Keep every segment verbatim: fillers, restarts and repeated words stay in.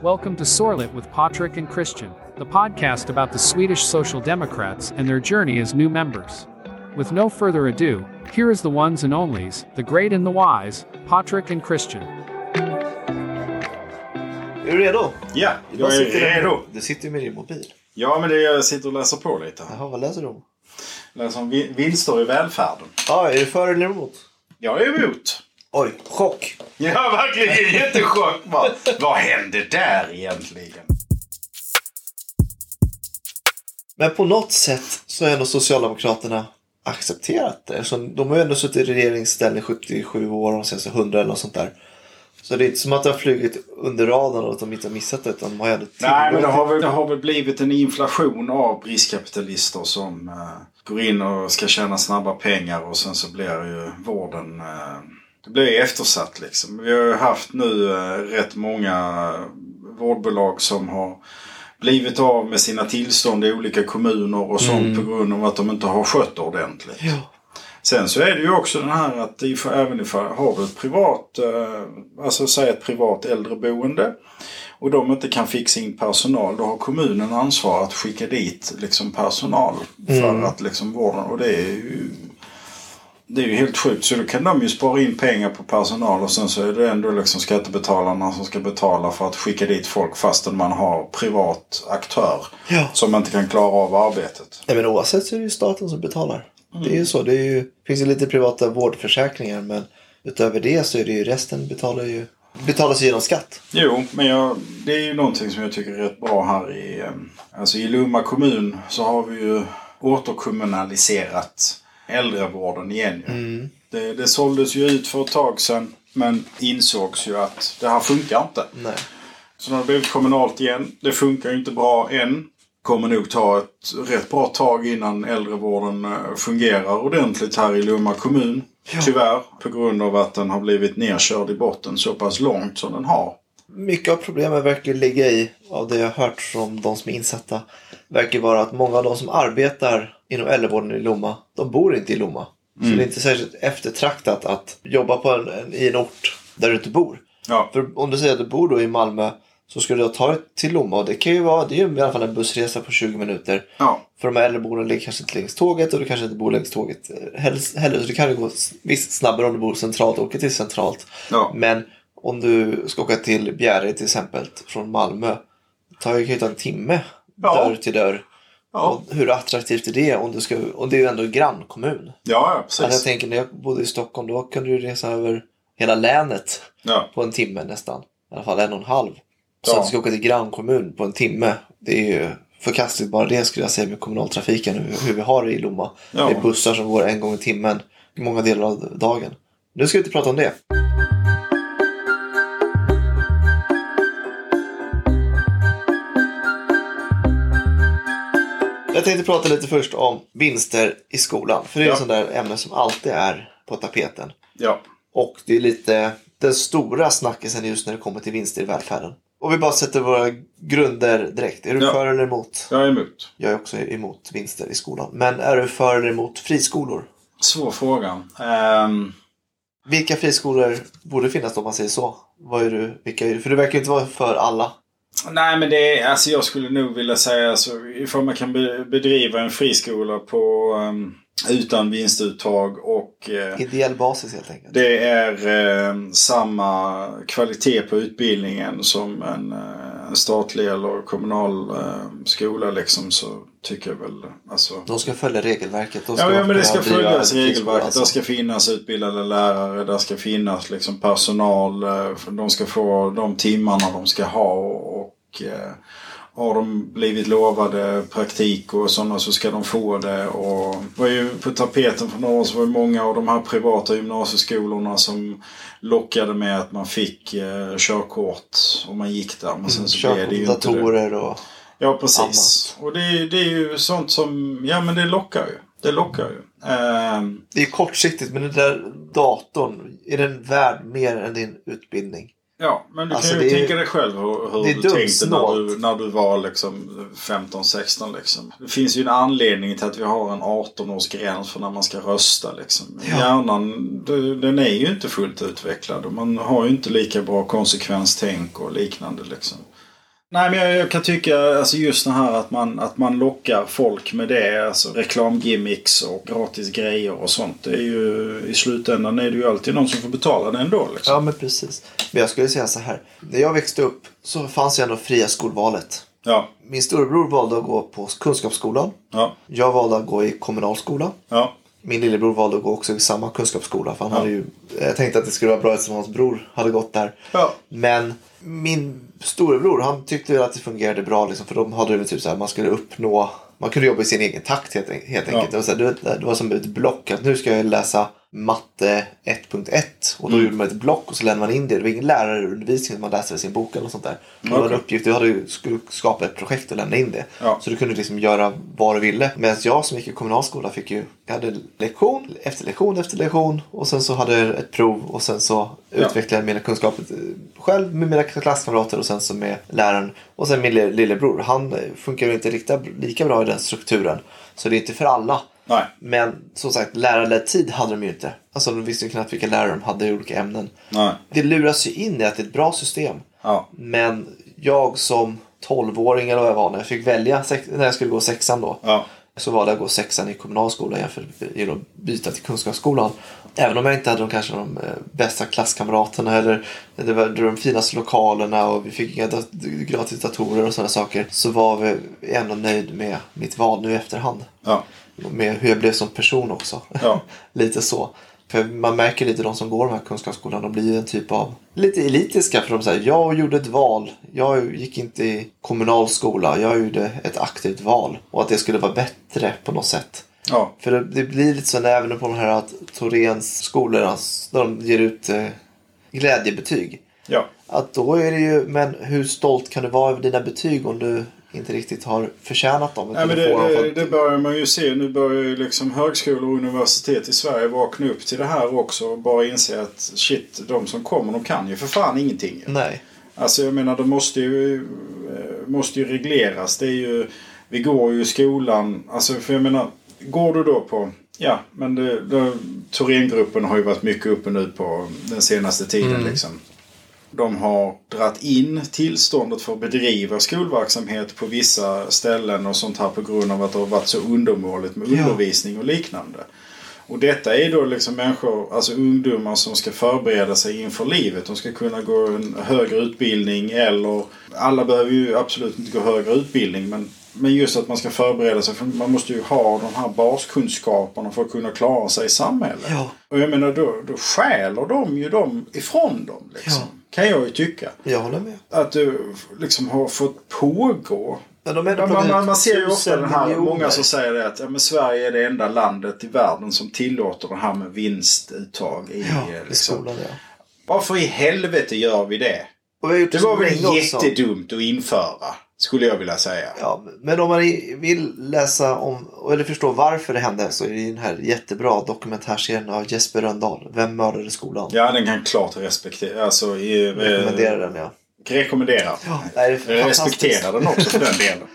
Welcome to Sorlet with Patrick and Christian, the podcast about the Swedish Social Democrats and their journey as new members. With no further ado, here is the ones and onlys, the great and the wise, Patrick and Christian. Är du redo? Ja, jag är redo. Du sitter ju med din mobil. Ja, men det jag sitter och läser på lite. Jaha, vad läser du om? Läser om vinster i välfärden. Ja, är du för eller emot? Jag är emot. Oj, chock. Ja, verkligen jättechock. Vad, vad hände där egentligen? Men på något sätt så är ändå Socialdemokraterna accepterat det. Så de har ju ändå suttit i regeringsställning sjuttiosju år och sen så hundra eller något sånt där. Så det är inte som att de har flugit under radarn och att de inte har missat det. Utan de har ändå Nej, men det har, väl, det har väl blivit en inflation av riskkapitalister som uh, går in och ska tjäna snabba pengar och sen så blir ju vården... Uh, det blir eftersatt liksom. Vi har ju haft nu uh, rätt många vårdbolag som har blivit av med sina tillstånd i olika kommuner och sånt mm. på grund av att de inte har skött ordentligt. Ja. Sen så är det ju också den här att ifall, även ifall har du ett privat, eh, alltså säg ett privat äldreboende och de inte kan fixa in personal, då har kommunen ansvar att skicka dit liksom personal för mm. att liksom vården, och det är ju det är ju helt sjukt, så då kan de ju spara in pengar på personal och sen så är det ändå liksom skattebetalarna som ska betala för att skicka dit folk fastän man har privat aktör ja. som inte kan klara av arbetet. Nej, men oavsett så är det ju staten som betalar. Mm. Det är ju så, det är ju, finns ju lite privata vårdförsäkringar, men utöver det så är det ju resten betalar ju betalas genom skatt. Jo, men jag, det är ju någonting som jag tycker är rätt bra här i, alltså i Lomma kommun så har vi ju återkommunaliserat äldrevården igen. Mm. Det, det såldes ju ut för ett tag sedan, men insågs ju att det här funkar inte. Nej. Så när det blivit kommunalt igen, det funkar ju inte bra än. Kommer nog ta ett rätt bra tag innan äldrevården fungerar ordentligt här i Lomma kommun. Ja. Tyvärr, på grund av att den har blivit nedkörd i botten så pass långt som den har. Mycket av problemet verkar ligga i, av det jag har hört från de som är insatta, verkar vara att många av de som arbetar inom äldrevården i Lomma, de bor inte i Lomma. Mm. Så det är inte särskilt eftertraktat att jobba på en, i en ort där du inte bor. Ja. För om du säger att du bor då i Malmö, så ska du då ta dig till Lomma, och det kan ju vara, det är i alla fall en bussresa på tjugo minuter. Ja. För de här äldreboende ligger kanske inte längs tåget, och du kanske inte bor längs tåget heller, så det kan ju gå visst snabbare om du bor centralt och åker till centralt. Ja. Men om du ska åka till Bjärred till exempel från Malmö, tar ju kan ta en timme ja. dörr till dörr. Ja. Och hur attraktivt är det om du ska, och det är ju ändå en grannkommun. Ja, ja, precis. Alltså jag tänker, när jag bodde i Stockholm, då kunde du resa över hela länet ja. på en timme nästan. I alla fall en och en halv. Så ja. att du ska åka till grannkommun på en timme, det är ju förkastligt bara det, skulle jag säga, med kommunaltrafiken, hur, hur vi har det i Lomma. Ja. Det är bussar som går en gång i timmen i många delar av dagen. Nu ska vi inte prata om det. Jag tänkte prata lite först om vinster i skolan. För det är ja. ett sånt där ämne som alltid är på tapeten. Ja. Och det är lite den stora snackisen just när det kommer till vinster i välfärden. Och vi bara sätter våra grunder direkt. Är du ja. för eller emot? Jag är emot. Jag är också emot vinster i skolan. Men är du för eller emot friskolor? Svår fråga. Um... Vilka friskolor borde finnas om man säger så? Vad är du, vilka är du? För du verkar inte vara för alla. Nej, men det är, alltså jag skulle nog vilja säga, alltså, ifall man kan be, bedriva en friskola på um, utan vinstuttag och uh, ideell basis helt enkelt. Det är uh, samma kvalitet på utbildningen som en uh, statlig eller kommunal uh, skola liksom, så tycker jag väl, alltså... De ska följa regelverket. De ska ja, ja, men det ska följas regelverket. Alltså. Det ska finnas utbildade lärare, det ska finnas liksom personal, de ska få de timmarna de ska ha, och eh, har de blivit lovade praktik och sådana så ska de få det. Och var ju på tapeten för några år så var det många av de här privata gymnasieskolorna som lockade med att man fick eh, körkort om man gick där. Men sen så mm, blev det ju datorer inte det. och ja, precis. Annat. Och det, det är ju sånt som, ja men det lockar ju. Det lockar ju. Um, det är kortsiktigt, men den där datorn, är den värd mer än din utbildning? Ja, men du alltså kan ju tänka är, dig själv hur, hur du tänkte när du, när du var liksom femton sexton liksom. Det finns ju en anledning till att vi har en arton-årsgräns för när man ska rösta liksom. Ja. Hjärnan, den är ju inte fullt utvecklad och man har ju inte lika bra konsekvenstänk och liknande liksom. Nej, men jag, jag kan tycka alltså just det här att man, att man lockar folk med det. Alltså reklamgimmicks och gratis grejer och sånt. Det är ju, i slutändan är det ju alltid någon som får betala det ändå. Liksom. Ja, men precis. Men jag skulle säga så här. När jag växte upp så fanns ju ändå fria skolvalet. Ja. Min storebror valde att gå på kunskapsskolan. Ja. Jag valde att gå i kommunalskola. Ja. Min lillebror valde att gå också i samma kunskapsskola. För han Ja. hade ju, jag tänkte att det skulle vara bra eftersom hans bror hade gått där. Ja. Men min storebror, han tyckte att det fungerade bra. Liksom, för de hade det typ så här, man skulle uppnå... Man kunde jobba i sin egen takt helt, helt enkelt. Ja. Det, var så här, det var som ett block. Att nu ska jag läsa matte ett punkt ett. Och då Mm. gjorde man ett block och så lämnade man in det. Det var ingen lärarundervisning. Man läste sin bok eller sånt där. Det var Okay. en uppgift. Du hade ju skulle skapa ett projekt och lämna in det. Ja. Så du kunde liksom göra vad du ville. Medan jag som gick i kommunalskola fick ju... Jag hade lektion efter lektion efter lektion. Och sen så hade jag ett prov. Och sen så Ja. utvecklade jag mina kunskaper själv med mina klasskamrater. Och sen så med läraren. Och sen min lillebror. Han funkar ju inte riktigt lika bra i den strukturen. Så det är inte för alla. Nej. Men som sagt, lärarledd tid hade de ju inte. Alltså de visste ju knappt vilka lärare de hade i olika ämnen. Nej. Det luras ju in i att det är ett bra system. Ja. Men jag som tolvåring eller vad jag var när jag fick välja, när jag skulle gå sexan då. Ja. Så valde jag att gå sexan i kommunalskolan jämfört med att byta till kunskapsskolan. Även om jag inte hade de kanske de bästa klasskamraterna eller det var de finaste lokalerna och vi fick inga dat- gratis datorer och sådana saker. Så var vi ändå nöjd med mitt val nu i efterhand. Ja. Med hur jag blev som person också. Ja. Lite så. För man märker lite de som går de här kunskapsskolan. De blir en typ av lite elitiska. För de säger, jag gjorde ett val. Jag gick inte i kommunalskola. Jag gjorde ett aktivt val. Och att det skulle vara bättre på något sätt. Ja. För det, det blir lite så även på de här Torens skolorna. När de ger ut eh, glädjebetyg. Ja. Att då är det ju, men hur stolt kan du vara över dina betyg om du inte riktigt har förtjänat dem? Nej, men det, det, det börjar man ju se. Nu börjar ju liksom högskolor och universitet i Sverige vakna upp till det här också. Och bara inse att shit, de som kommer, de kan ju för fan ingenting. Nej. Alltså jag menar, det måste ju, måste ju regleras. Det är ju, vi går ju i skolan, alltså för jag menar, går du då på, ja, men det, det, Thorengruppen har ju varit mycket uppe nu på den senaste tiden mm. liksom. De har dratt in tillståndet för att bedriva skolverksamhet på vissa ställen och sånt här på grund av att det har varit så undermåligt med ja. undervisning och liknande. Och detta är då liksom människor, alltså ungdomar som ska förbereda sig inför livet. De ska kunna gå en högre utbildning eller, alla behöver ju absolut inte gå högre utbildning, men, men just att man ska förbereda sig, för man måste ju ha de här baskunskaperna för att kunna klara sig i samhället. Ja. Och jag menar, då, då stjäler de ju dem ifrån dem liksom. Ja. Kan jag ju tycka. Jag håller med. Att du liksom har fått pågå. Men de är man, man, man ser ju ofta den här, miljoner. många som säger det att ja, men Sverige är det enda landet i världen som tillåter det här med vinstuttag i, ja, liksom. i skolan. Ja. Varför i helvete gör vi det? Och vi har gjort det var väl också. jättedumt att införa, skulle jag vilja säga. Ja, men om man vill läsa om, eller förstå varför det hände, så är det den här jättebra dokumentärserien av Jesper Rönndahl. Vem mördade skolan? Ja, den kan klart respektera. Alltså, i, rekommendera den, ja. Rekommendera. Ja, det är respektera den också för den delen.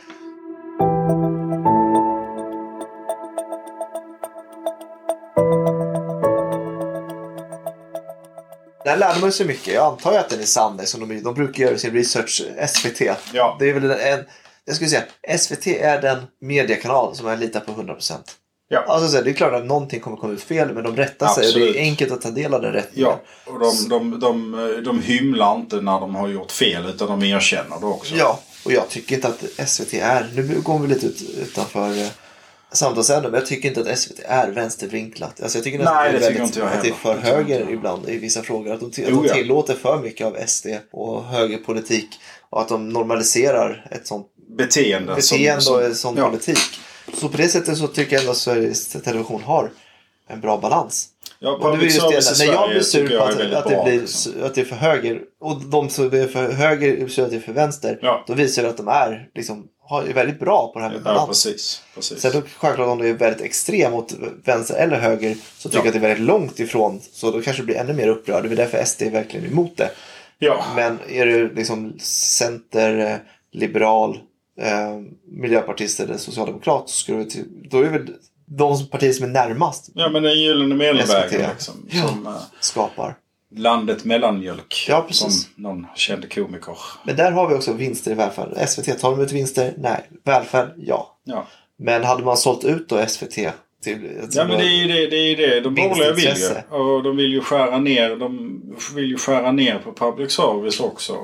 Där lärde man sig mycket. Jag antar ju att den är sann. Som de, de brukar göra sin research. S V T. Ja. Det är väl en... Jag skulle säga, S V T är den mediekanal som jag litar på hundra procent. Ja. Alltså, det är klart att någonting kommer komma ut fel, men de rättar sig. Absolut. Och det är enkelt att ta del av den rättningen. Ja, och de, de, de, de hymlar inte när de har gjort fel, utan de erkänner det också. Ja, och jag tycker inte att S V T är... Nu går vi lite ut, utanför eh, samtalsämnen, men jag tycker inte att S V T är vänstervinklat. Alltså, jag tycker Nej, att det är, det väldigt, inte jag att det är för det höger ibland i vissa frågor. Att de, t- oh, att de ja. tillåter för mycket av S D och högerpolitik. Och att de normaliserar ett sånt beteende, beteende som, och en sån ja. politik. Så på det sättet så tycker jag ändå att Sveriges Television har en bra balans. Ja, och det är just det, när jag blir sur på att, att, det blir, liksom. att det är för höger och de som är för höger så att det är för vänster, ja. då visar det att de är, liksom, är väldigt bra på det här med balans. Ja, precis, precis. Sen då, självklart om det är väldigt extrem åt vänster eller höger, så tycker jag ja. att det är väldigt långt ifrån, så då kanske det blir ännu mer upprörd. Det är därför S D är verkligen emot det. Ja. Men är du liksom center, liberal, eh, miljöpartist eller socialdemokrat, så skulle vi, då är det väl de partier som är närmast. Ja, men den gyllene medelvägen liksom, ja, som, skapar. landet mellanmjölk. Ja, precis. Som någon kände komiker. Men där har vi också vinster i välfärden. S V T, tar de ut vinster? Nej. Välfärd? Ja. Ja. Men hade man sålt ut då S V T till... Ja, men det är ju det. det, är det. De borgerliga vill ju. Och de vill ju skära ner. De vill ju skära ner på public service också.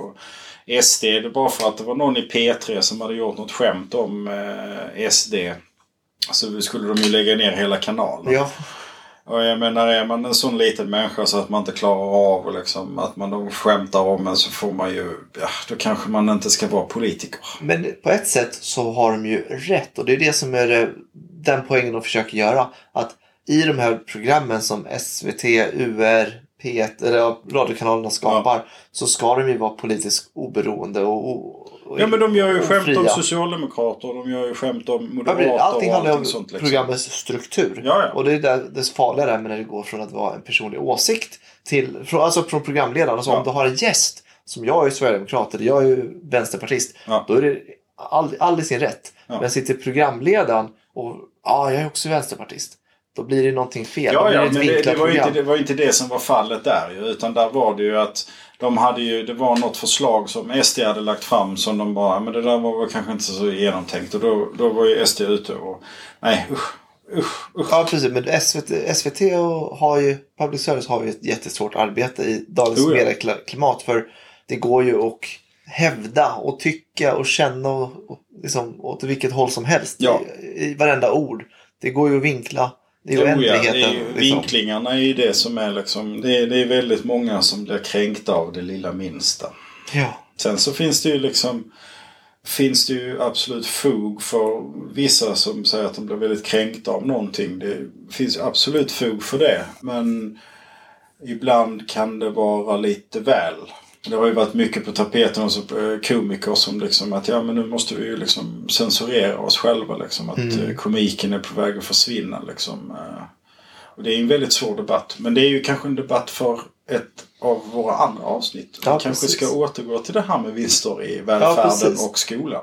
S D, det är bara för att det var någon i P tre som hade gjort något skämt om eh, S D. Så skulle de ju lägga ner hela kanalen. Ja. Och jag menar, är man en sån liten människa så att man inte klarar av liksom, att man då skämtar om en, så får man ju, ja, då kanske man inte ska vara politiker. Men på ett sätt så har de ju rätt, och det är det som är den poängen de försöker göra. Att i de här programmen som S V T, U R, P ett eller radiokanalerna skapar, ja, så ska de ju vara politiskt oberoende och, och, och ja, men de gör ju ofria. Skämt om socialdemokrater, de gör ju skämt om moderater. Allting handlar om sånt, liksom. Programmets struktur. Ja, ja. Och det är där det farliga där, men när det går från att vara en personlig åsikt till, från, alltså från programledaren. Alltså ja. Om du har en gäst, som jag är sverigedemokrat eller jag är ju vänsterpartist, ja, då är det all, all i sin rätt. Ja. Men sitter programledaren och ja, jag är också vänsterpartist, då blir det någonting fel. Ja, ja, det men det, det, var inte, det var inte det som var fallet där ju, utan där var det ju att de hade ju, det var något förslag som S D hade lagt fram som de bara, men det där var väl kanske inte så genomtänkt, och då, då var ju S D ute och nej, usch, usch, usch. Ja, precis, men S V T, S V T har ju, public service har ju ett jättesvårt arbete i dagens oh, ja. medieklimat, för det går ju att hävda och tycka och känna och, och liksom åt vilket håll som helst, ja, i, i varenda ord. Det går ju att vinkla. Det är, jo, ja, det är ju, liksom. Vinklingarna är ju det som är liksom, det är, det är väldigt många som blir kränkta av det lilla minsta. Ja. Sen så finns det ju liksom, finns det ju absolut fog för vissa som säger att de blir väldigt kränkta av någonting. Det finns absolut fog för det. Men ibland kan det vara lite väl. Det har ju varit mycket på tapeten och så komiker som liksom att ja, men nu måste vi ju liksom censurera oss själva liksom, att mm. komiken är på väg att försvinna liksom. Och det är en väldigt svår debatt, men det är ju kanske en debatt för ett av våra andra avsnitt. Vi ja, kanske precis. ska återgå till det här med vinster i välfärden ja, och skolan.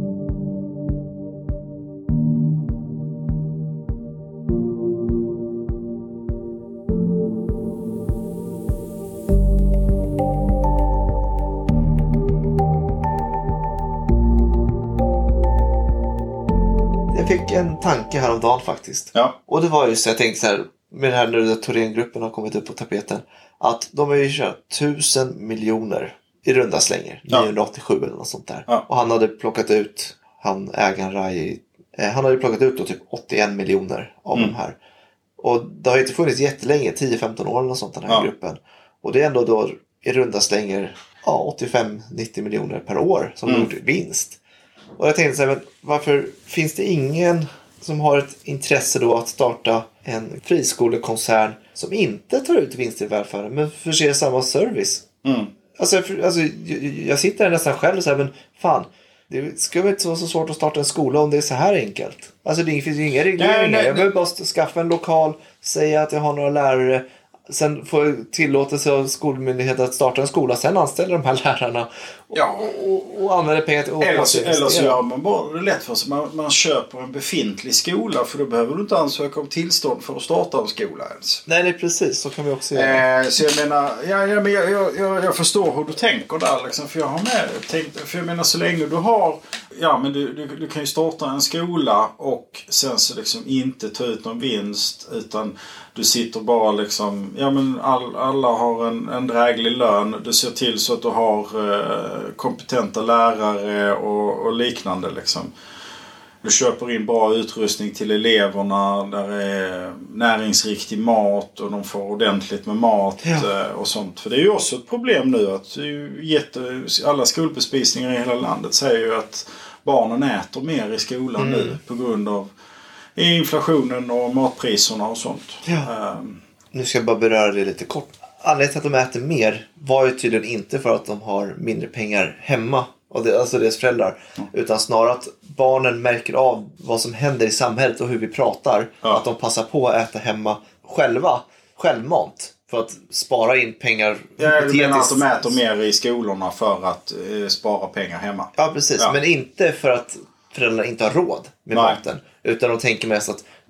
Jag fick en tanke här om dagen faktiskt. Ja. Och det var ju så jag tänkte så här, med det här nu där Thorengruppen har kommit upp på tapeten, att de har ju kört tusen miljoner i runda slänger. Ja. niohundraåttiosju eller något sånt där. Ja. Och han hade plockat ut, han ägaren Rai, eh, han hade plockat ut då typ åttioen miljoner av mm. de här. Och det har ju inte funnits jättelänge, tio femton år eller något sånt, den här ja. gruppen. Och det är ändå då i runda slänger ja, åttiofem nittio miljoner per år som mm. gjort vinst. Och jag tänkte så här, men varför finns det ingen som har ett intresse då att starta en friskolekoncern som inte tar ut vinst i välfärden men förser samma service? Mm. Alltså, alltså jag, jag sitter där nästan själv och säger, men fan, det ska väl inte vara så svårt att starta en skola om det är så här enkelt. Alltså det finns ju inga regleringar. Nej, nej, nej. Jag behöver bara skaffa en lokal, säga att jag har några lärare, sen får jag tillåtelse av skolmyndigheten att starta en skola, sen anställer de här lärarna och, ja. och, och, och använder pengar till eller så, eller så gör man bara det lätt för sig. Man, man köper en befintlig skola, för då behöver du inte ansöka om tillstånd för att starta en skola ens. Nej, det är precis. Så kan vi också göra. Eh, så jag menar, ja, ja, men jag, jag, jag, jag förstår hur du tänker där liksom, för jag har med tänkt, för jag menar så länge du har, ja men du, du, du kan ju starta en skola och sen så liksom inte ta ut någon vinst, utan du sitter bara liksom, ja men all, alla har en, en dräglig lön. Du ser till så att du har eh, kompetenta lärare och, och liknande liksom. Du köper in bra utrustning till eleverna, där är näringsriktig mat och de får ordentligt med mat ja. eh, och sånt. För det är ju också ett problem nu att det är ju jätte, alla skolbespisningar i hela landet säger ju att barnen äter mer i skolan mm. nu på grund av inflationen och matpriserna och sånt. Ja. Um. Nu ska jag bara beröra det lite kort. Anledningen till att de äter mer var ju tydligen inte för att de har mindre pengar hemma, och det, alltså deras föräldrar, mm. utan snarare att barnen märker av vad som händer i samhället och hur vi pratar. Ja. Att de passar på att äta hemma själva, självmant, för att spara in pengar. Ja, du menar att de äter mer i skolorna för att eh, spara pengar hemma? Ja, precis. Ja. Men inte för att föräldrarna inte har råd med Nej. maten. Utan de tänker mest att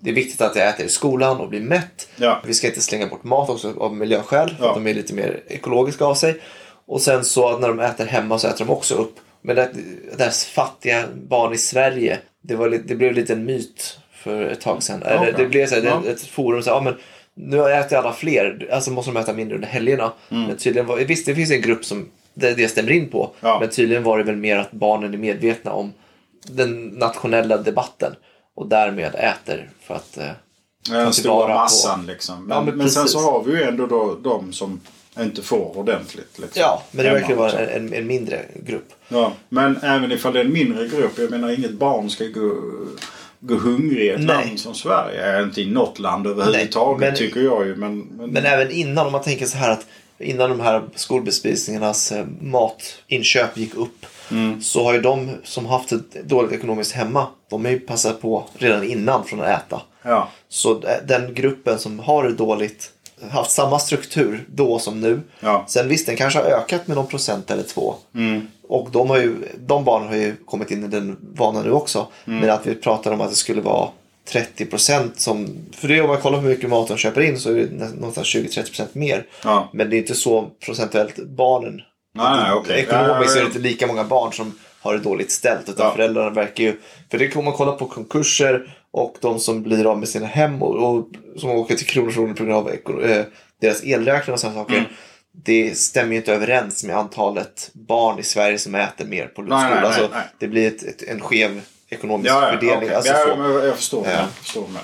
det är viktigt att jag äter i skolan och blir mätt. Ja. Vi ska inte slänga bort mat också av miljöskäl. För Ja. att de är lite mer ekologiska av sig. Och sen så att när de äter hemma så äter de också upp. Men det, deras fattiga barn i Sverige, det, var, det blev lite en myt för ett tag sedan. Okay. Eller, det blev så här, Ja. ett forum så här, ja, men nu äter alla fler, alltså måste de äta mindre under helgerna. Mm. Men tydligen var, visst, det finns en grupp som det, det stämmer in på. Ja. Men tydligen var det väl mer att barnen är medvetna om den nationella debatten. Och därmed äter för att eh, den stora massan på. liksom. Men, Ja, men men sen så har vi ju ändå då de som inte får ordentligt. Liksom, ja, men det hemma, verkar vara liksom. en, en mindre grupp. Ja, men även ifall det är en mindre grupp, jag menar inget barn ska gå, gå hungrig i ett Nej. land som Sverige. Inte i något land överhuvudtaget. Nej, men, tycker jag ju. Men, men... men även innan, om man tänker så här att innan de här skolbespisningarnas eh, matinköp gick upp. Mm. Så har ju de som haft ett dåligt ekonomiskt hemma, de har ju passat på redan innan från att äta. Ja. Så den gruppen som har det dåligt haft samma struktur då som nu. Ja. Sen visst, den kanske har ökat med någon procent eller två. Mm. Och de, har ju, de barnen har ju kommit in i den vanan nu också. Mm. Men att vi pratar om att det skulle vara trettio procent som... För det, om man kollar på hur mycket mat de köper in så är det någonstans tjugo till trettio procent mer. Ja. Men det är inte så procentuellt barnen. Nej, nej, okay. Ekonomiskt ja, ja, ja. är det inte lika många barn som har det dåligt ställt. Utan ja. föräldrarna verkar ju... För det kommer man kolla på konkurser och de som blir av med sina hem och, och som åker till Kronofogden på grund av eh, deras elräkningar och sådana saker. Mm. Det stämmer ju inte överens med antalet barn i Sverige som äter mer på skolan. Alltså, det blir ett, ett, en skev ekonomisk ja, ja, fördelning. Okay. Alltså, ja, så. men jag förstår det. Ja. Jag förstår det.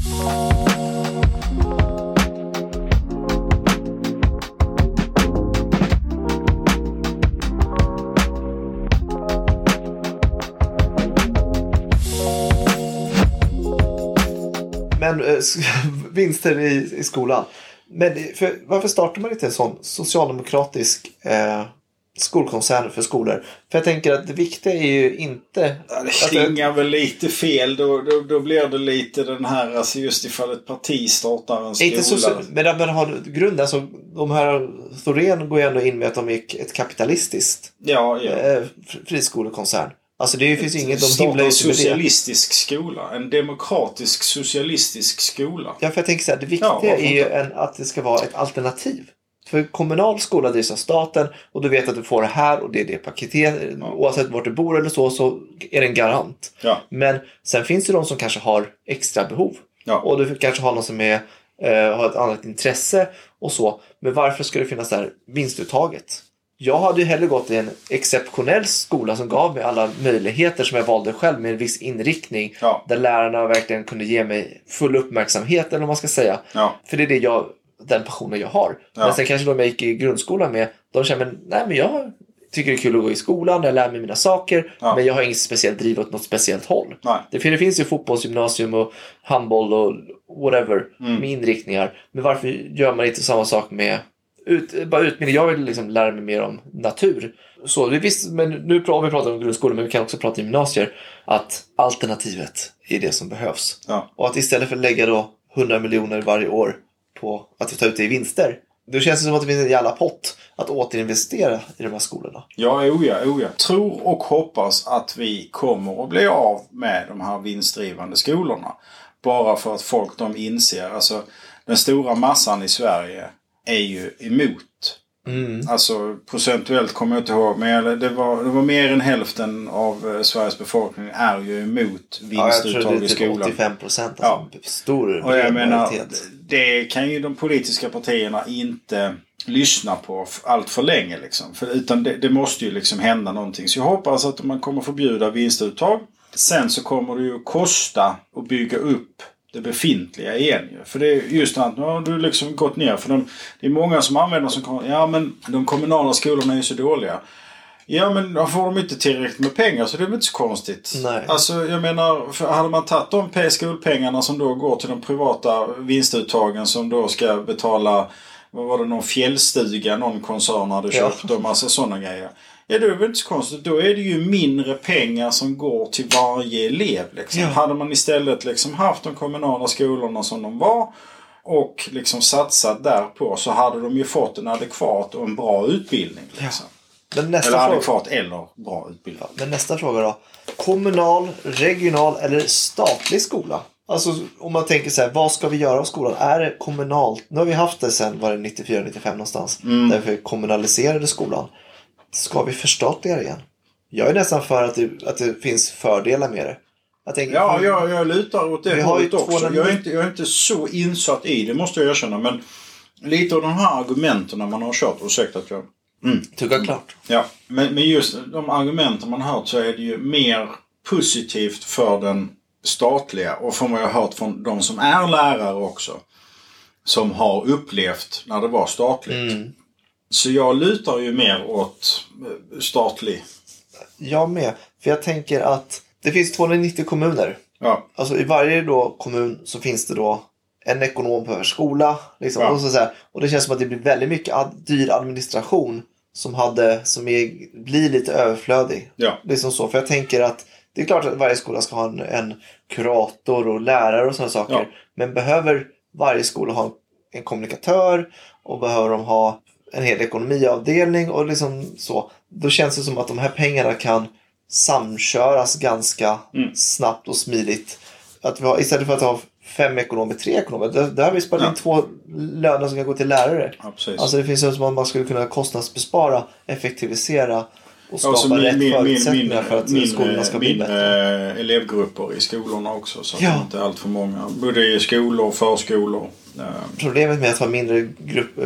Men äh, vinster i, i skolan. Men för, varför startar man inte en sån socialdemokratisk eh, skolkoncern för skolor? För jag tänker att det viktiga är ju inte... Ja, det klingar väl lite fel. Då, då, då blir det lite den här, alltså just ifall ett parti startar en skola. Inte så, men, men har grunden, alltså, de här Thorén går ju ändå in med att de är ett kapitalistiskt ja, ja. Eh, friskolekoncern. Alltså det finns ju inget, de startar himlar en ju inte med det. socialistisk skola. En demokratisk socialistisk skola. Ja, för jag tänker så här, det viktiga ja, är ju en, att det ska vara ett alternativ. För kommunal skola drivs av staten och du vet att du får det här och det är det paketet. Ja. Oavsett vart du bor eller så, så är det en garant. Ja. Men sen finns det de som kanske har extra behov. Ja. Och du kanske har någon som är, eh, har ett annat intresse och så. Men varför ska det finnas där vinstuttaget? Jag hade ju hellre gått i en exceptionell skola som gav mig alla möjligheter som jag valde själv med en viss inriktning. Ja. Där lärarna verkligen kunde ge mig full uppmärksamhet eller vad man ska säga. Ja. För det är det jag, den passionen jag har. Ja. Men sen kanske de jag gick i grundskolan med, de känner men, nej men jag tycker det är kul att gå i skolan, jag lär mig mina saker. Ja. Men jag har inget speciellt driv åt något speciellt håll. Nej. Det, för det finns ju fotbollsgymnasium och handboll och whatever mm. med inriktningar. Men varför gör man inte samma sak med Ut, bara utbildning. Jag vill liksom lära mig mer om natur. Så det visst, men nu pratar vi pratar om grundskolan, men vi kan också prata om gymnasier. Att alternativet är det som behövs. Ja. Och att istället för att lägga då hundra miljoner varje år på att ta ut det i vinster, då känns det som att det finns en jävla pott att återinvestera i de här skolorna. Ja, oja, oja. Tror och hoppas att vi kommer att bli av med de här vinstdrivande skolorna. Bara för att folk de inser, alltså den stora massan i Sverige är ju emot. Mm. Alltså procentuellt kommer jag inte ihåg, men det var, det var mer än hälften av Sveriges befolkning är ju emot vinstuttag i skolan. Ja, jag tror det är typ åttiofem procent. Alltså ja. Stor och jag menar, det kan ju de politiska partierna inte lyssna på allt för länge liksom. För, utan det, det måste ju liksom hända någonting. Så jag hoppas att man kommer förbjuda vinstuttag. Sen så kommer det ju kosta att bygga upp det befintliga igen. För det är just att nu har du liksom gått ner. För de, det är många som använder som ja men de kommunala skolorna är ju så dåliga. Ja men då får de inte tillräckligt med pengar så det är väl inte så konstigt. Nej. Alltså jag menar, för hade man tagit de skolpengarna som då går till de privata vinstuttagen som då ska betala, vad var det, någon fjällstuga någon koncern hade köpt ja. Och massa sådana grejer. Ja, det är väl inte så konstigt. Då är det ju mindre pengar som går till varje elev. Liksom. Ja. Hade man istället liksom haft de kommunala skolorna som de var och liksom satsat därpå så hade de ju fått en adekvat och en bra utbildning. Liksom. Ja. Men nästa eller fråga... adekvat eller bra utbildning. Ja, men nästa fråga då. Kommunal, regional eller statlig skola? Alltså om man tänker så här, vad ska vi göra av skolan? Är det kommunalt? Nu har vi haft det sen, var det nittiofyra nittiofem någonstans. Mm. Där vi kommunaliserade skolan. Ska vi förstatliga det igen? Jag är nästan för att det, att det finns fördelar med det. Jag tänker, ja, jag, jag lutar åt det hållet också. tvåhundra... Jag är, inte, jag är inte så insatt i det, måste jag erkänna. Men lite av de här argumenten man har kört, ursäkta att jag... Mm. Tycker klart. Ja, men, men just de argumenten man har hört så är det ju mer positivt för den statliga. Och från vad jag har hört från de som är lärare också. Som har upplevt när det var statligt. Mm. Så jag lutar ju mer åt statlig. Jag med. För jag tänker att det finns tvåhundranittio kommuner. Ja. Alltså i varje då kommun så finns det då en ekonom per skola. Liksom. Ja. Och, så så och det känns som att det blir väldigt mycket ad- dyr administration som, hade, som är, blir lite överflödig. Ja. Liksom så. För jag tänker att det är klart att varje skola ska ha en, en kurator och lärare och sådana saker. Ja. Men behöver varje skola ha en kommunikatör och behöver de ha en hel ekonomiavdelning och liksom så. Då känns det som att de här pengarna kan samköras ganska mm. snabbt och smidigt. Att vi har, istället för att ha fem ekonomer, tre ekonomer. Där, där har vi sparat ja. in två löner som kan gå till lärare. Ja, alltså det finns ju som att man skulle kunna kostnadsbespara, effektivisera och skapa alltså min, rätt min, förutsättningar min, för att min, skolorna ska bli min, bättre. Min elevgrupper i skolorna också. Så att ja. det inte är allt för många. Både i skolor och förskolor. Problemet med att ha mindre grupp,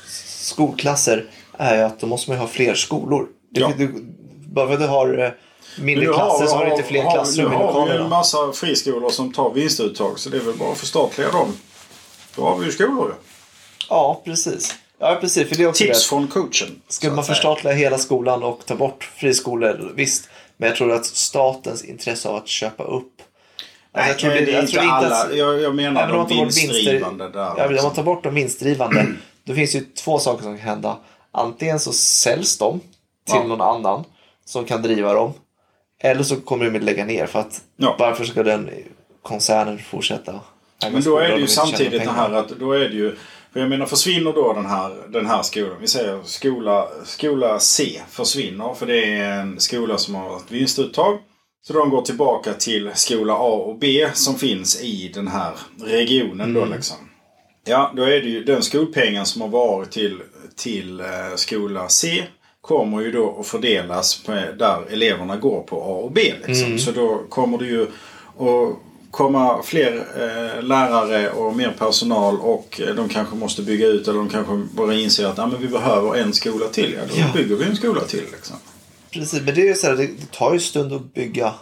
skolklasser är ju att då måste man ju ha fler skolor. Det, ja. du, bara för att du har mindre du klasser har, så har du inte fler har, klassrum i lokalerna. Nu har vi en massa friskolor som tar vinstuttag, så det är väl bara att förstatliga dem. Då har vi ju skolor ju. Ja, precis. Ja, precis. För det är också tips det. från coachen. Skulle man förstatliga hela skolan och ta bort friskolor, visst. Men jag tror att statens intresse av att köpa upp. Nej, jag tror det, det är jag inte tror inte alla. Att, jag, jag menar de vinstdrivande där. Ja, om man tar bort de vinstdrivande, då finns ju två saker som kan hända. Antingen så säljs de till ja. någon annan som kan driva dem. Eller så kommer de att lägga ner. För att ja. varför ska den koncernen fortsätta? Men då är det ju samtidigt det här att då är det ju, för jag menar försvinner då den här, den här skolan. Vi säger skola, skola C försvinner, för det är en skola som har ett vinstuttag. Så de går tillbaka till skola A och B som finns i den här regionen då mm. liksom. Ja, då är det ju den skolpengen som har varit till, till eh, skola C kommer ju då att fördelas på, där eleverna går på A och B liksom. Mm. Så då kommer det ju att komma fler eh, lärare och mer personal, och de kanske måste bygga ut, eller de kanske bara inser att ah, men vi behöver en skola till. Ja, då ja. bygger vi en skola till liksom. Precis, men det är ju så här, det tar ju stund att bygga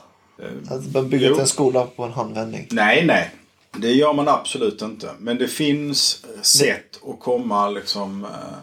att bygga ut en skola på en handvändning. Nej, nej. Det gör man absolut inte. Men det finns sätt att komma liksom.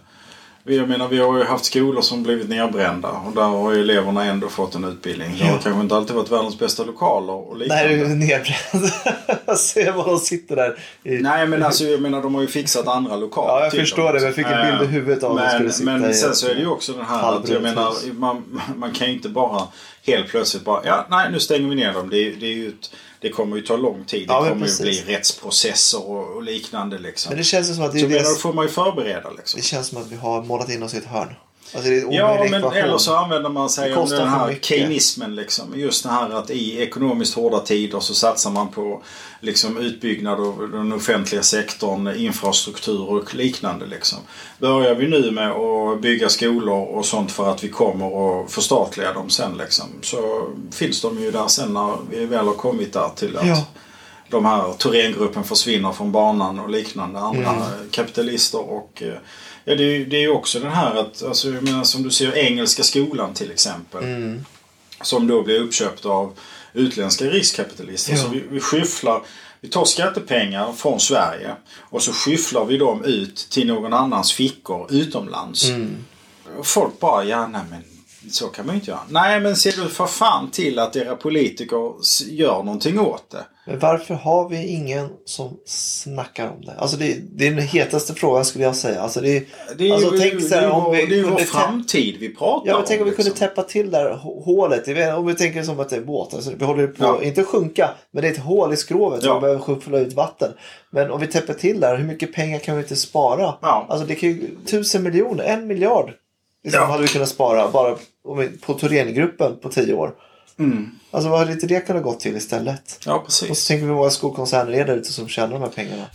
Jag menar, vi har ju haft skolor som blivit nedbrända, och där har ju eleverna ändå fått en utbildning. Det har ja. kanske inte alltid varit världens bästa lokaler och liknande. Nej, det är ju nedbränd. Jag ser vad de sitter där. I... Nej, men alltså jag menar, de har ju fixat andra lokaler. Ja, jag förstår dem. det, men jag fick en bild i huvudet av men, att skulle sitta Men i sen så är det ju också den här att jag menar, man, man kan ju inte bara helt plötsligt bara, ja, nej, nu stänger vi ner dem. Det, det är ju ett, det kommer ju ta lång tid. Det ja, kommer ju bli rättsprocesser och, och liknande liksom. Men det känns som att det så är menar, det... då får man ju förbereda liksom. Det känns som att vi har målat in oss i ett hörn. Alltså det är ja, men eller så använder man sig av den här keynismen liksom. Just det här att i ekonomiskt hårda tider så satsar man på liksom utbyggnad av den offentliga sektorn, infrastruktur och liknande liksom. Börjar vi nu med att bygga skolor och sånt för att vi kommer att förstatliga dem sen liksom, så finns de ju där sen när vi väl har kommit där till att ja. de här Thorengruppen försvinner från banan och liknande, andra mm. kapitalister och ja, det är, det är ju också den här att, alltså, jag menar, som du ser, engelska skolan till exempel. Mm. Som då blir uppköpt av utländska riskkapitalister. Ja. Så vi, vi skyfflar, vi tar skattepengar från Sverige och så skyfflar vi dem ut till någon annans fickor utomlands. Mm. Och folk bara, ja nej men så kan man ju inte göra. Nej, men ser du för fan till att era politiker gör någonting åt det. Men varför har vi ingen som snackar om det? Alltså det, det är den hetaste frågan skulle jag säga. Alltså det, det är alltså ju, tänk så här, om vi det är ju vår framtid vi pratar ja, om. Ja, tänk om vi liksom. kunde täppa till där hålet. Om vi tänker som att det är båt. Alltså vi håller på, ja. inte sjunka, men det är ett hål i skrovet. Ja. Så vi behöver skyffla ut vatten. Men om vi täpper till där, hur mycket pengar kan vi inte spara? Ja. Alltså det kan ju tusen miljoner, en miljard. Liksom ja. hade vi kunnat spara bara på Thorengruppen på tio år. Mm. Alltså vad hade inte det kunnat gå till istället? Ja, precis. Och så tänker vi hur många skolkoncerner är där ute som tjänar de här pengarna.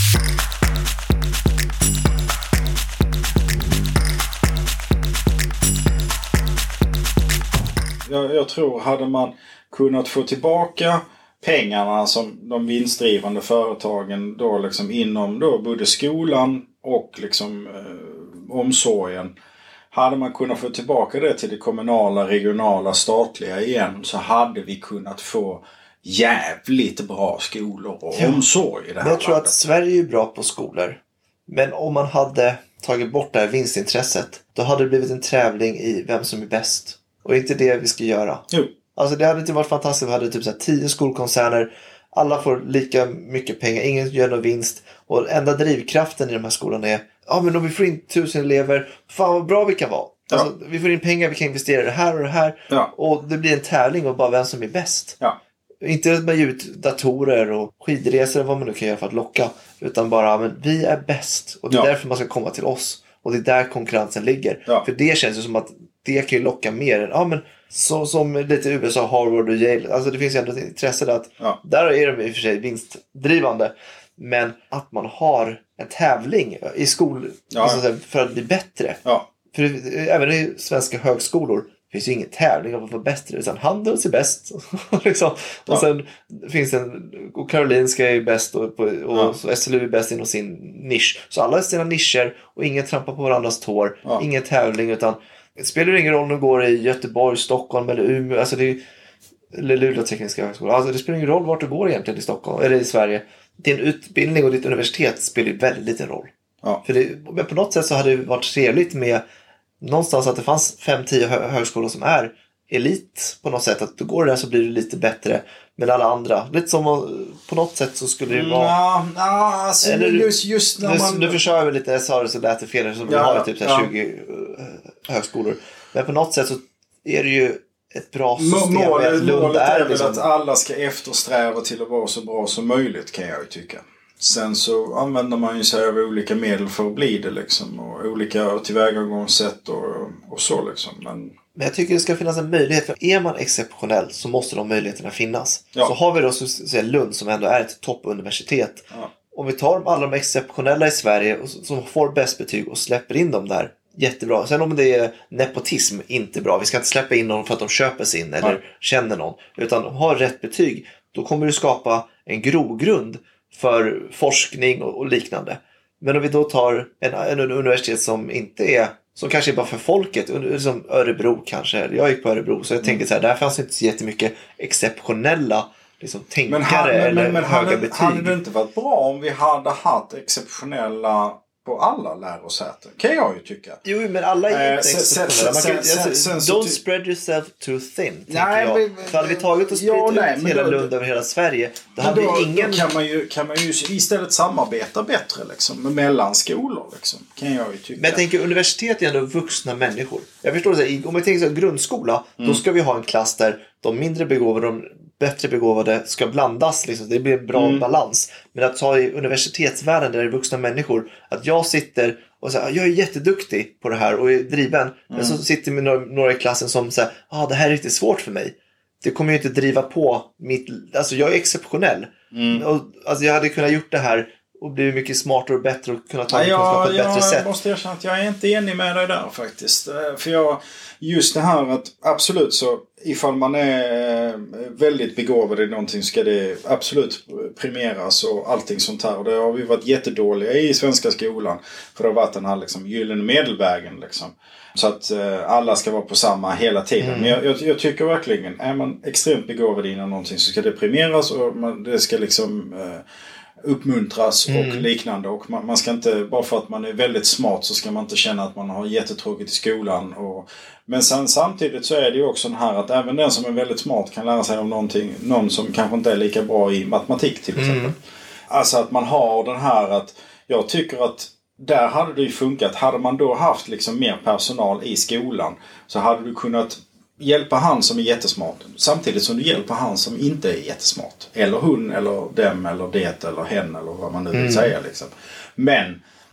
Jag, jag tror hade man kunnat få tillbaka pengarna som de vinstdrivande företagen då liksom inom då både skolan och liksom eh, omsorgen. Hade man kunnat få tillbaka det till det kommunala, regionala, statliga igen så hade vi kunnat få jävligt bra skolor och ja. omsorg i det här Jag tror landet. att Sverige är bra på skolor. Men om man hade tagit bort det här vinstintresset då hade det blivit en tävling i vem som är bäst. Och inte det vi ska göra. Jo. Alltså det hade inte varit fantastiskt. Vi hade typ så här tio skolkoncerner. Alla får lika mycket pengar. Ingen gör någon vinst. Och enda drivkraften i de här skolorna är ja men om vi får in tusen elever. Fan vad bra vi kan vara. Ja. Alltså, vi får in pengar. Vi kan investera i det här och det här. Ja. Och det blir en tävling och bara vem som är bäst. Ja. Inte att man ger ut datorer och skidresor och vad man nu kan göra för att locka. Utan bara men vi är bäst. Och det är Ja. därför man ska komma till oss. Och det är där konkurrensen ligger. Ja. För det känns ju som att det kan ju locka mer än, ja men så, som lite U S A, Harvard och Yale. Alltså det finns ju ändå ett intresse där att Ja. där är de i och för sig vinstdrivande. Men att man har en tävling i skol Ja. alltså, för att bli bättre. Ja. För även i svenska högskolor finns ju ingen tävling av att vara bättre. Utan Handels är bäst. liksom. Och Ja. sen finns en, och Karolinska är bäst och, och Ja. så S L U är bäst inom sin nisch. Så alla har sina nischer och ingen trampar på varandras tår. Ja. Ingen tävling utan det spelar ingen roll om de går i Göteborg, Stockholm eller Umeå. Alltså det är, eller Luleå tekniska högskola. Alltså det spelar ingen roll vart du går egentligen i Stockholm eller i Sverige. Din utbildning och ditt universitet spelar ju väldigt liten roll. Ja. För det, men på något sätt så hade det varit trevligt med någonstans att det fanns fem tio hö- högskolor som är elit på något sätt. Att du går där så blir du lite bättre med alla andra. Lite som på något sätt så skulle det vara... Ja, ja alltså Eller, just, just när nu, man... nu försöker jag lite, jag sa det så lät det fel. Så vi Ja, har typ så här ja. tjugo uh, högskolor. Men på något sätt så är det ju ett bra Må- system. Målet, att Lund målet är väl liksom- att alla ska eftersträva till att vara så bra som möjligt kan jag ju tycka. Sen så använder man ju sig av olika medel för att bli det liksom. Och olika tillvägagångssätt och, och så liksom. Men... Men jag tycker det ska finnas en möjlighet. För är man exceptionell så måste de möjligheterna finnas. Ja. Så har vi då så att säga Lund som ändå är ett toppuniversitet. Ja. Om vi tar alla de exceptionella i Sverige och som får bäst betyg och släpper in dem där. Jättebra. Sen om det är nepotism, inte bra. Vi ska inte släppa in någon för att de köper sig in eller Nej. känner någon. Utan har rätt betyg. Då kommer du skapa en grogrund för forskning och, och liknande. Men om vi då tar en, en universitet som inte är, som kanske är bara för folket, som Örebro kanske. Jag gick på Örebro så jag tänker så här, där fanns inte så jättemycket exceptionella liksom, tänkare Men, hade, eller men, men höga hade, betyg. hade det inte varit bra om vi hade haft exceptionella på alla lärosäten? Kan jag ju tycka. Jo, men alla är Eh, inte sen- exceptionella. Man kan, sen- alltså, sen- sen så don't ty- spread yourself too thin, tänker Nej, jag. men- För hade vi tagit och spritt Ja, ut nej, men hela då- Lund över hela Sverige, då Men hade då, vi ingen... då kan man ju, kan man ju istället samarbeta bättre liksom, mellan skolor. Liksom, kan jag ju tycka. Men jag tänker, universitet är ändå vuxna människor. Jag förstår det, om jag tänker så här, grundskola, Mm. då ska vi ha en klass där de mindre begåvade och de bättre begåvade ska blandas. Liksom. Det blir en bra Mm. balans. Men att ta i universitetsvärlden där det är vuxna människor, att jag sitter och säger jag är jätteduktig på det här och är driven. Mm. Men så sitter med några, några i klassen som säger ah, det här är riktigt svårt för mig. Det kommer ju inte driva på mitt... Alltså jag är exceptionell. Mm. Och, alltså jag hade kunnat gjort det här och blivit mycket smartare och bättre och kunna ta Ja, min kunskap på ett jag, bättre jag sätt. måste erkänna att jag är inte enig med dig där faktiskt. Eh, För jag, just det här att absolut så ifall man är eh, väldigt begåvad i någonting ska det absolut premieras och allting sånt här. Och det har vi varit jättedåliga i svenska skolan. För det har varit den här liksom gyllene medelvägen liksom. Så att eh, alla ska vara på samma hela tiden. Mm. Men jag, jag, jag tycker verkligen, är man extremt begåvad inom någonting så ska det premieras och man, det ska liksom... Eh, uppmuntras och Mm. liknande och man, man ska inte, bara för att man är väldigt smart så ska man inte känna att man har jättetråkigt i skolan och, men sen, samtidigt så är det ju också den här att även den som är väldigt smart kan lära sig om någonting, någon som kanske inte är lika bra i matematik till exempel. Mm. Alltså att man har den här att jag tycker att där hade det ju funkat, hade man då haft liksom mer personal i skolan så hade du kunnat hjälpa han som är jättesmart samtidigt som du hjälper han som inte är jättesmart. Eller hon, eller dem, eller det, eller hen, eller vad man nu vill Mm. säga. Liksom. Men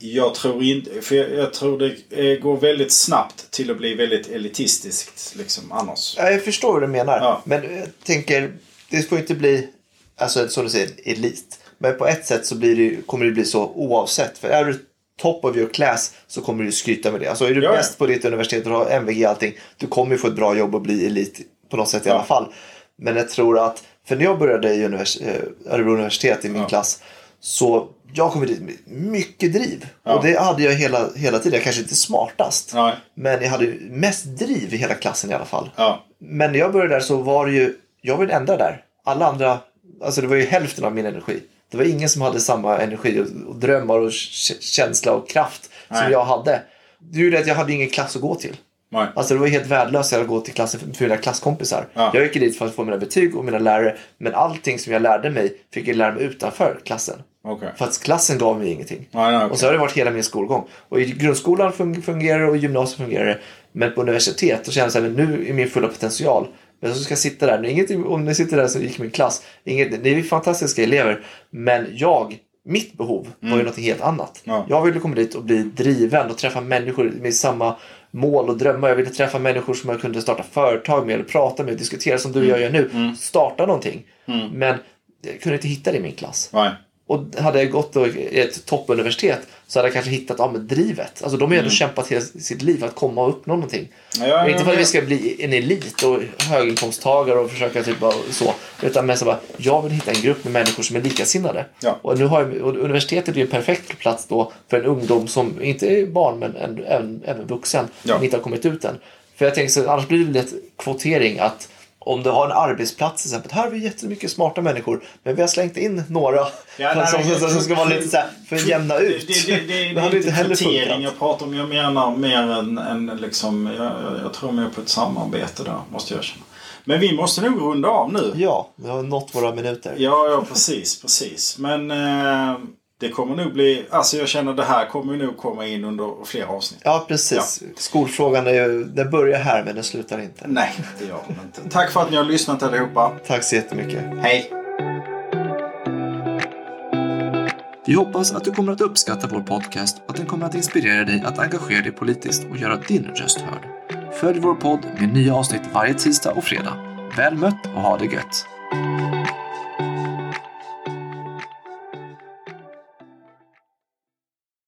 Jag tror inte, för jag, jag tror det går väldigt snabbt till att bli väldigt elitistiskt liksom annars. Ja, jag förstår vad du menar. Ja. Men jag tänker, det får inte bli, alltså som du säger, elit. Men på ett sätt så blir det, kommer det bli så oavsett. För är du top of your class så kommer du skryta med det. Alltså är du ja, bäst på ditt universitet och har M V G och allting, du kommer ju få ett bra jobb och bli elit på något sätt i ja. alla fall. Men jag tror att, för när jag började i univers- Örebro universitet i min ja. klass, så jag kom dit med mycket driv. Ja. Och det hade jag hela, hela tiden. Jag kanske inte smartast. Ja. Men jag hade mest driv i hela klassen i alla fall. Ja. Men när jag började där så var det ju, jag var den enda där. Alla andra, alltså det var ju hälften av min energi. Det var ingen som hade samma energi och, och drömmar och k- känsla och kraft Nej. som jag hade. Det gjorde att jag hade ingen klass att gå till. Nej. Alltså det var helt värdelöst att gå till klassen för mina klasskompisar. Ja. Jag gick dit för att få mina betyg och mina lärare. Men allting som jag lärde mig fick jag lära mig utanför klassen. Okay. För att klassen gav mig ingenting. Nej, nej, okay. Och så har det varit hela min skolgång. Och i grundskolan fungerar och i gymnasiet fungerar det. Men på universitet då känner jag att nu är min fulla potential. Men så ska jag sitta där. Inget, om ni sitter där så gick min klass. Inget, det är fantastiska elever. Men jag, mitt behov mm. var ju något helt annat. Ja. Jag ville komma dit och bli driven och träffa människor med samma mål och drömmar. Jag ville träffa människor som jag kunde starta företag med eller prata med och diskutera som du och jag gör nu. Mm. Starta någonting. Mm. Men jag kunde inte hitta det i min klass. Nej. Och hade jag gått i ett toppuniversitet så hade jag kanske hittat ja, med drivet. Alltså de har ju ändå mm. kämpat hela sitt liv att komma och uppnå någonting. Ja, ja, ja, inte för att vi ska bli en elit och höginkomsttagare och försöka typ så. Utan mest bara, jag vill hitta en grupp med människor som är likasinnade. Ja. Och nu har jag, och universitetet är ju en perfekt plats då för en ungdom som inte är barn men även, även vuxen. Ja. Men inte har kommit ut än. För jag tänker så annars blir det lite kvotering att om du har en arbetsplats till exempel, här har vi jättemycket smarta människor, men vi har slängt in några ja, nej, som, som, som ska vara lite så här för att jämna ut. Det, det, det, det, det är inte kvotering jag pratar om, jag menar mer än, än liksom, jag, jag tror mer på ett samarbete där, måste jag känna. Men vi måste nog runda av nu. Ja, vi har nått våra minuter. Ja, ja precis, precis. Men eh, det kommer nog bli, alltså jag känner det här kommer nog komma in under flera avsnitt. Ja, precis. Ja. Skolfrågan är ju, den börjar här men den slutar inte. Nej, det gör den inte. Tack för att ni har lyssnat allihopa. Tack så jättemycket. Hej. Vi hoppas att du kommer att uppskatta vår podcast och att den kommer att inspirera dig att engagera dig politiskt och göra din röst hörd. Följ vår podd med nya avsnitt varje tisdag och fredag. Väl mött och ha det gött.